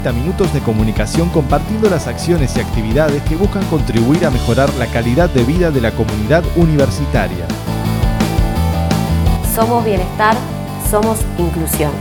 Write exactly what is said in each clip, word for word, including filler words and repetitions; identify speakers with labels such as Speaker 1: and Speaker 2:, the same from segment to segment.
Speaker 1: Minutos de comunicación compartiendo las acciones y actividades que buscan contribuir a mejorar la calidad de vida de la comunidad universitaria.
Speaker 2: Somos bienestar, somos inclusión.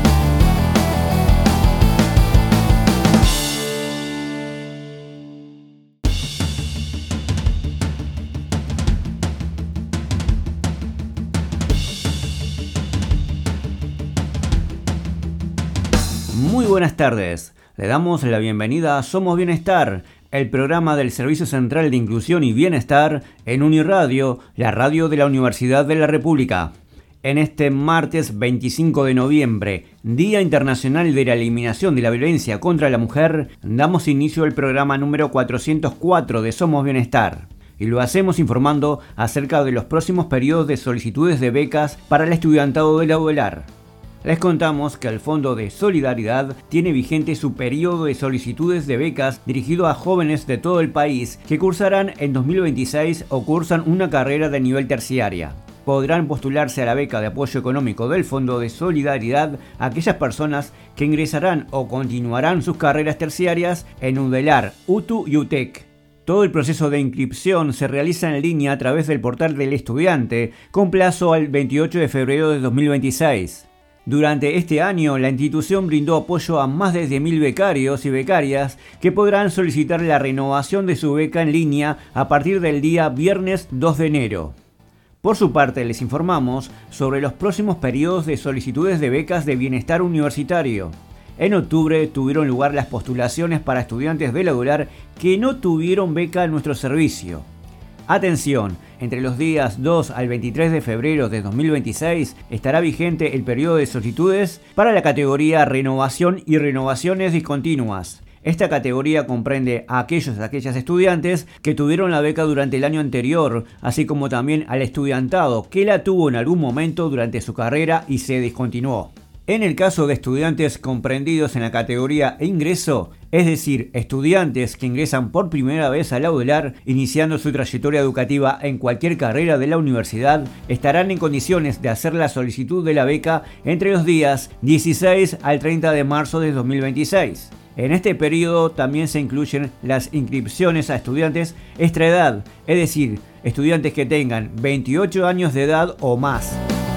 Speaker 3: Muy buenas tardes. Le damos la bienvenida a Somos Bienestar, el programa del Servicio Central de Inclusión y Bienestar en Uniradio, la radio de la Universidad de la República. En este martes veinticinco de noviembre, Día Internacional de la Eliminación de la Violencia contra la Mujer, damos inicio al programa número cuatrocientos cuatro de Somos Bienestar. Y lo hacemos informando acerca de los próximos periodos de solicitudes de becas para el estudiantado de la U D E L A R. Les contamos que el Fondo de Solidaridad tiene vigente su periodo de solicitudes de becas dirigido a jóvenes de todo el país que cursarán en dos mil veintiséis o cursan una carrera de nivel terciaria. Podrán postularse a la beca de apoyo económico del Fondo de Solidaridad aquellas personas que ingresarán o continuarán sus carreras terciarias en U D E L A R, U T U y U T E C. Todo el proceso de inscripción se realiza en línea a través del portal del estudiante con plazo al veintiocho de febrero de dos mil veintiséis. Durante este año, la institución brindó apoyo a más de diez mil becarios y becarias que podrán solicitar la renovación de su beca en línea a partir del día viernes dos de enero. Por su parte, les informamos sobre los próximos periodos de solicitudes de becas de bienestar universitario. En octubre tuvieron lugar las postulaciones para estudiantes de la U D E L A R que no tuvieron beca en nuestro servicio. Atención, entre los días dos al veintitrés de febrero de dos mil veintiséis estará vigente el periodo de solicitudes para la categoría Renovación y Renovaciones Discontinuas. Esta categoría comprende a aquellos y aquellas estudiantes que tuvieron la beca durante el año anterior, así como también al estudiantado que la tuvo en algún momento durante su carrera y se discontinuó. En el caso de estudiantes comprendidos en la categoría ingreso, es decir, estudiantes que ingresan por primera vez a la U D E L A R iniciando su trayectoria educativa en cualquier carrera de la universidad, estarán en condiciones de hacer la solicitud de la beca entre los días dieciséis al treinta de marzo de dos mil veintiséis. En este periodo también se incluyen las inscripciones a estudiantes extraedad, es decir, estudiantes que tengan veintiocho años de edad o más.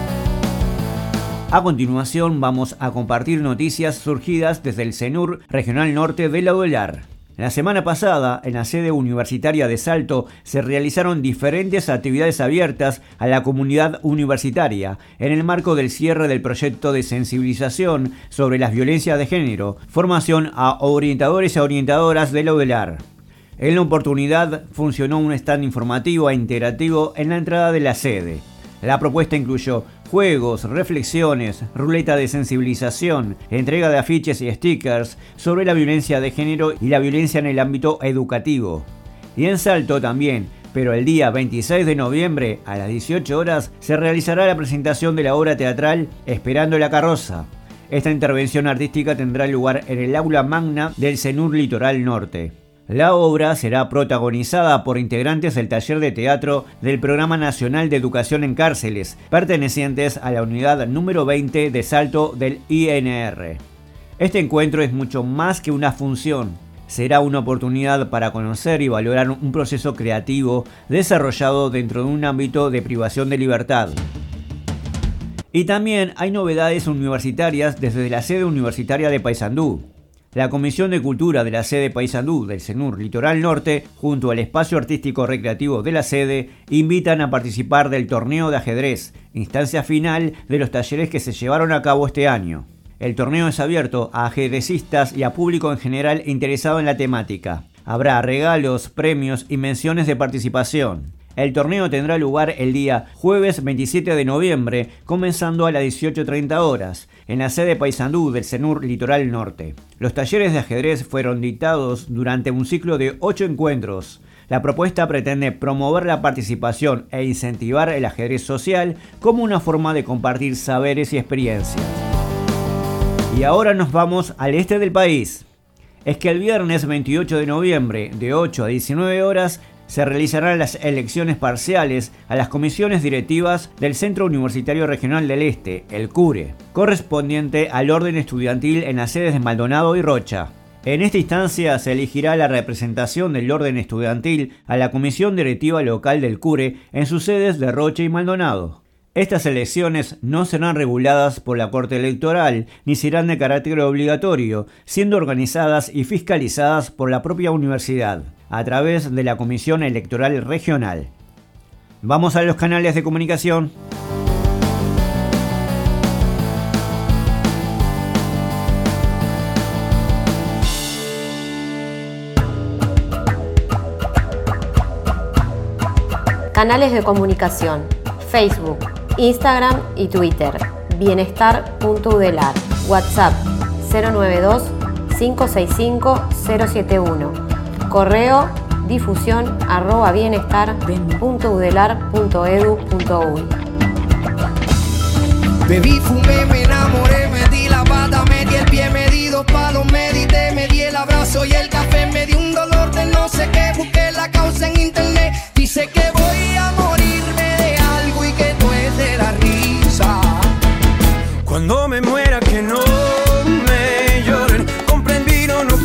Speaker 3: A continuación vamos a compartir noticias surgidas desde el CENUR Regional Norte de la U D E L A R. La semana pasada, en la sede universitaria de Salto, se realizaron diferentes actividades abiertas a la comunidad universitaria en el marco del cierre del proyecto de sensibilización sobre las violencias de género, formación a orientadores y orientadoras de la U D E L A R. En la oportunidad funcionó un stand informativo e interactivo en la entrada de la sede. La propuesta incluyó juegos, reflexiones, ruleta de sensibilización, entrega de afiches y stickers sobre la violencia de género y la violencia en el ámbito educativo. Y en Salto también, pero el día veintiséis de noviembre a las dieciocho horas se realizará la presentación de la obra teatral Esperando la carroza. Esta intervención artística tendrá lugar en el aula magna del CENUR Litoral Norte. La obra será protagonizada por integrantes del taller de teatro del Programa Nacional de Educación en Cárceles, pertenecientes a la unidad número veinte de Salto del I N R. Este encuentro es mucho más que una función. Será una oportunidad para conocer y valorar un proceso creativo desarrollado dentro de un ámbito de privación de libertad. Y también hay novedades universitarias desde la sede universitaria de Paysandú. La Comisión de Cultura de la sede Paysandú del CENUR Litoral Norte, junto al espacio artístico recreativo de la sede, invitan a participar del torneo de ajedrez, instancia final de los talleres que se llevaron a cabo este año. El torneo es abierto a ajedrecistas y a público en general interesado en la temática. Habrá regalos, premios y menciones de participación. El torneo tendrá lugar el día jueves veintisiete de noviembre, comenzando a las dieciocho treinta horas, en la sede Paysandú del CENUR Litoral Norte. Los talleres de ajedrez fueron dictados durante un ciclo de ocho encuentros. La propuesta pretende promover la participación e incentivar el ajedrez social como una forma de compartir saberes y experiencias. Y ahora nos vamos al este del país. Es que el viernes veintiocho de noviembre, de ocho a diecinueve horas, Se realizarán las elecciones parciales a las comisiones directivas del Centro Universitario Regional del Este, el CURE, correspondiente al orden estudiantil en las sedes de Maldonado y Rocha. En esta instancia se elegirá la representación del orden estudiantil a la comisión directiva local del CURE en sus sedes de Rocha y Maldonado. Estas elecciones no serán reguladas por la Corte Electoral ni serán de carácter obligatorio, siendo organizadas y fiscalizadas por la propia universidad, a través de la Comisión Electoral Regional. Vamos a los canales de comunicación.
Speaker 2: Canales de comunicación: Facebook, Instagram y Twitter. Bienestar punto udelar. WhatsApp cero nueve dos, cinco seis cinco, cero siete uno. Correo difusión arroba bienestar punto udelar punto edu punto uy.
Speaker 4: Bebí, fumé, me enamoré, me di la pata, me di el pie, me di dos palos, medité, me di el abrazo y el café, me di un dolor de no sé qué, busqué la causa en internet, dice que voy a morirme de algo y que tú es de la risa. Cuando me muera que no me lloren, compren vino, no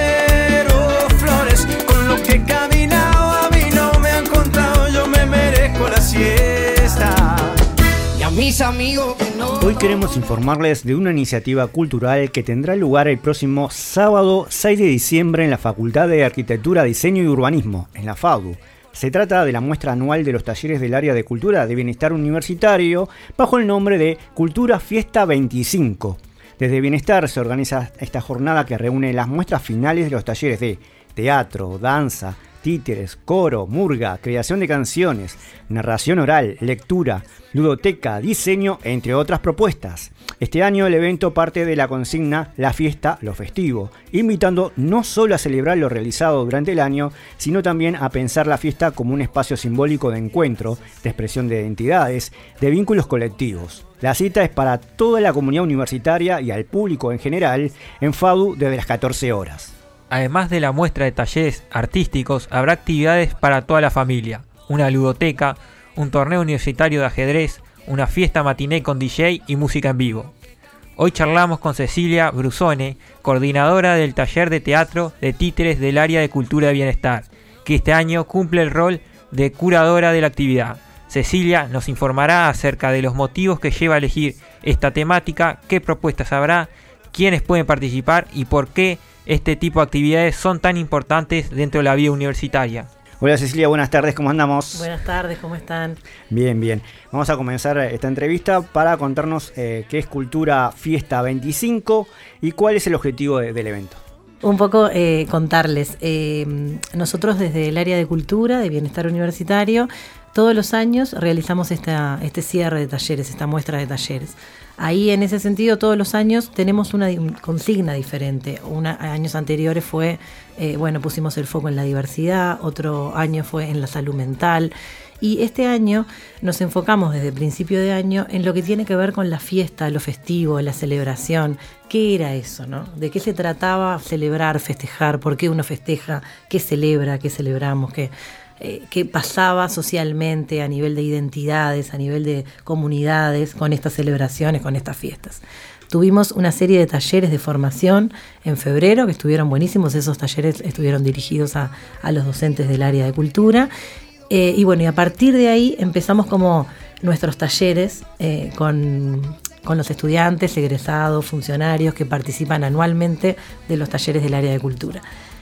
Speaker 4: quiero flores, con lo que he caminado a mí no me han contado, yo me merezco la siesta. Y a mis amigos que no...
Speaker 3: Hoy queremos informarles de una iniciativa cultural que tendrá lugar el próximo sábado seis de diciembre en la Facultad de Arquitectura, Diseño y Urbanismo, en la FADU. Se trata de la muestra anual de los talleres del área de cultura de bienestar universitario bajo el nombre de Cultura Fiesta veinticinco. Desde Bienestar se organiza esta jornada que reúne las muestras finales de los talleres de teatro, danza, títeres, coro, murga, creación de canciones, narración oral, lectura, ludoteca, diseño, entre otras propuestas. Este año el evento parte de la consigna La Fiesta, lo Festivo, invitando no solo a celebrar lo realizado durante el año, sino también a pensar la fiesta como un espacio simbólico de encuentro, de expresión de identidades, de vínculos colectivos. La cita es para toda la comunidad universitaria y al público en general en FADU desde las catorce horas.
Speaker 5: Además de la muestra de talleres artísticos, habrá actividades para toda la familia, una ludoteca, un torneo universitario de ajedrez, una fiesta matiné con D J y música en vivo. Hoy charlamos con Cecilia Brusone, coordinadora del taller de teatro de títeres del área de cultura de bienestar, que este año cumple el rol de curadora de la actividad. Cecilia nos informará acerca de los motivos que lleva a elegir esta temática, qué propuestas habrá, quiénes pueden participar y por qué este tipo de actividades son tan importantes dentro de la vida universitaria.
Speaker 3: Hola Cecilia, buenas tardes, ¿cómo andamos?
Speaker 6: Buenas tardes, ¿cómo están?
Speaker 3: Bien, bien. Vamos a comenzar esta entrevista para contarnos eh, qué es Cultura Fiesta veinticinco y cuál es el objetivo de, del evento.
Speaker 6: Un poco eh, contarles, eh, nosotros desde el área de cultura, de bienestar universitario, todos los años realizamos esta, este cierre de talleres, esta muestra de talleres. Ahí en ese sentido todos los años tenemos una consigna diferente. Una, años anteriores fue, eh, bueno, pusimos el foco en la diversidad, otro año fue en la salud mental y este año nos enfocamos desde el principio de año en lo que tiene que ver con la fiesta, lo festivo, la celebración. ¿Qué era eso, no? ¿De qué se trataba celebrar, festejar? ¿Por qué uno festeja? ¿Qué celebra? ¿Qué celebramos? ¿Qué...? Eh, qué pasaba socialmente a nivel de identidades, a nivel de comunidades con estas celebraciones, con estas fiestas. Tuvimos una serie de talleres de formación en febrero que estuvieron buenísimos, esos talleres estuvieron dirigidos a, a los docentes del área de cultura eh, y bueno, y a partir de ahí empezamos como nuestros talleres eh, con... con los estudiantes, egresados, funcionarios que participan anualmente de los talleres del área de cultura.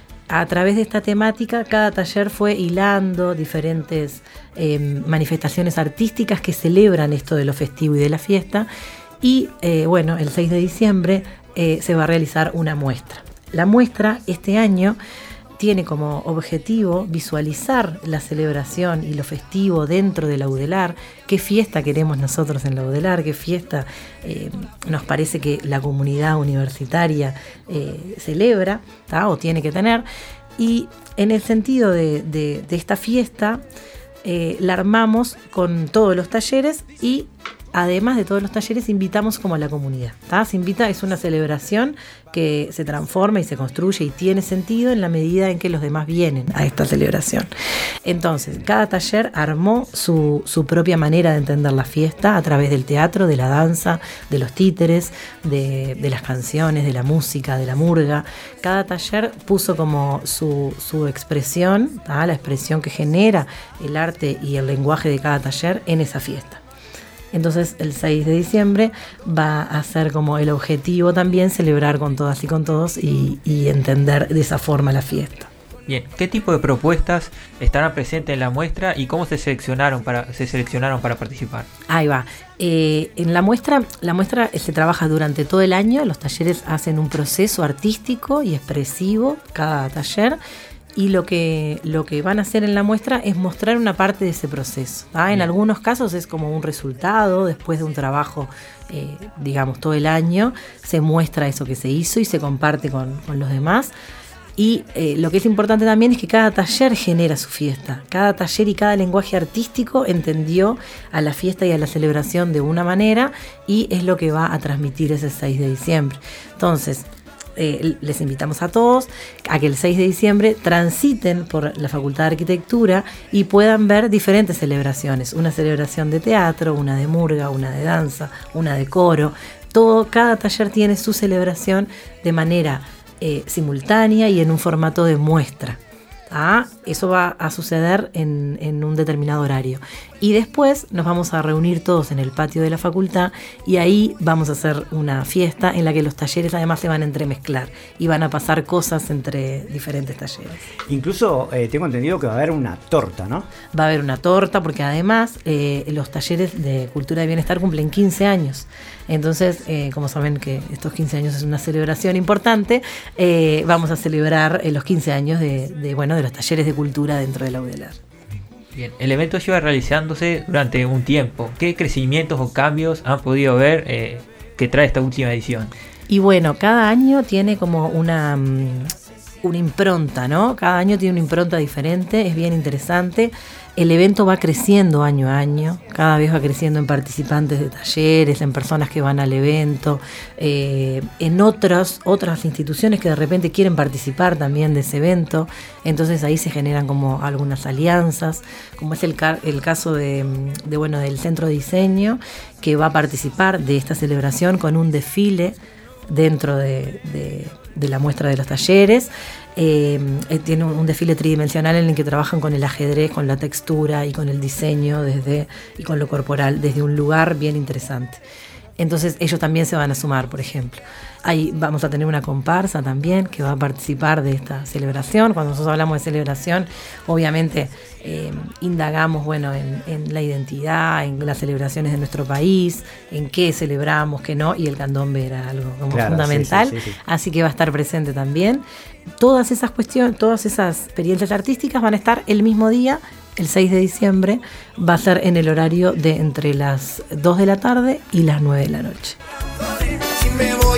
Speaker 6: A través de esta temática, cada taller fue hilando diferentes eh, manifestaciones artísticas que celebran esto de lo festivo y de la fiesta. Y eh, bueno, el seis de diciembre eh, se va a realizar una muestra. La muestra este año tiene como objetivo visualizar la celebración y lo festivo dentro de la UDELAR, qué fiesta queremos nosotros en la UDELAR, qué fiesta eh, nos parece que la comunidad universitaria eh, celebra, ¿tá? O tiene que tener. Y en el sentido de, de, de esta fiesta, eh, la armamos con todos los talleres y además de todos los talleres, invitamos como a la comunidad, ¿tá? Se invita, es una celebración que se transforma y se construye y tiene sentido en la medida en que los demás vienen a esta celebración. Entonces, cada taller armó su, su propia manera de entender la fiesta a través del teatro, de la danza, de los títeres, de, de las canciones, de la música, de la murga. Cada taller puso como su, su expresión, ¿tá? La expresión que genera el arte y el lenguaje de cada taller en esa fiesta. Entonces el seis de diciembre va a ser como el objetivo también celebrar con todas y con todos y, y entender de esa forma la fiesta.
Speaker 5: Bien, ¿qué tipo de propuestas estarán presentes en la muestra y cómo se seleccionaron para, se seleccionaron para participar?
Speaker 6: Ahí va. Eh, en la muestra, la muestra se trabaja durante todo el año, los talleres hacen un proceso artístico y expresivo cada taller. Y lo que, lo que van a hacer en la muestra es mostrar una parte de ese proceso, ¿tá? En algunos casos es como un resultado, después de un trabajo, eh, digamos, todo el año, se muestra eso que se hizo y se comparte con, con los demás. Y eh, lo que es importante también es que cada taller genera su fiesta. Cada taller y cada lenguaje artístico entendió a la fiesta y a la celebración de una manera y es lo que va a transmitir ese seis de diciembre. Entonces, Eh, les invitamos a todos a que el seis de diciembre transiten por la Facultad de Arquitectura y puedan ver diferentes celebraciones, una celebración de teatro, una de murga, una de danza, una de coro. Todo, cada taller tiene su celebración de manera eh, simultánea y en un formato de muestra. Ah, eso va a suceder en, en un determinado horario. Y después nos vamos a reunir todos en el patio de la facultad y ahí vamos a hacer una fiesta en la que los talleres además se van a entremezclar y van a pasar cosas entre diferentes talleres.
Speaker 3: Incluso eh, tengo entendido que va a haber una torta, ¿no?
Speaker 6: Va a haber una torta porque además eh, los talleres de Cultura de Bienestar cumplen quince años. Entonces, eh, como saben que estos quince años es una celebración importante, eh, vamos a celebrar eh, los quince años de, de, bueno, de los talleres de cultura dentro de la U D E L A R.
Speaker 5: Bien, el evento lleva realizándose durante un tiempo. ¿Qué crecimientos o cambios han podido ver eh, que trae esta última edición?
Speaker 6: Y bueno, cada año tiene como una, una impronta, ¿no? Cada año tiene una impronta diferente, es bien interesante. El evento va creciendo año a año, cada vez va creciendo en participantes de talleres, en personas que van al evento, eh, en otras, otras instituciones que de repente quieren participar también de ese evento. Entonces ahí se generan como algunas alianzas, como es el, car- el caso de, de, bueno, del Centro de Diseño, que va a participar de esta celebración con un desfile dentro de, de, de la muestra de los talleres. Eh, tiene un, un desfile tridimensional en el que trabajan con el ajedrez, con la textura y con el diseño desde, y con lo corporal, desde un lugar bien interesante. Entonces ellos también se van a sumar, por ejemplo. Ahí vamos a tener una comparsa también que va a participar de esta celebración. Cuando nosotros hablamos de celebración, obviamente eh, indagamos bueno, en, en la identidad, en las celebraciones de nuestro país, en qué celebramos, qué no, y el candombe era algo como claro, fundamental. Sí, sí, sí, sí. Así que va a estar presente también. Todas esas cuestiones, todas esas experiencias artísticas van a estar el mismo día. El seis de diciembre va a ser en el horario de entre las dos de la tarde y las nueve de la noche.
Speaker 4: Si me voy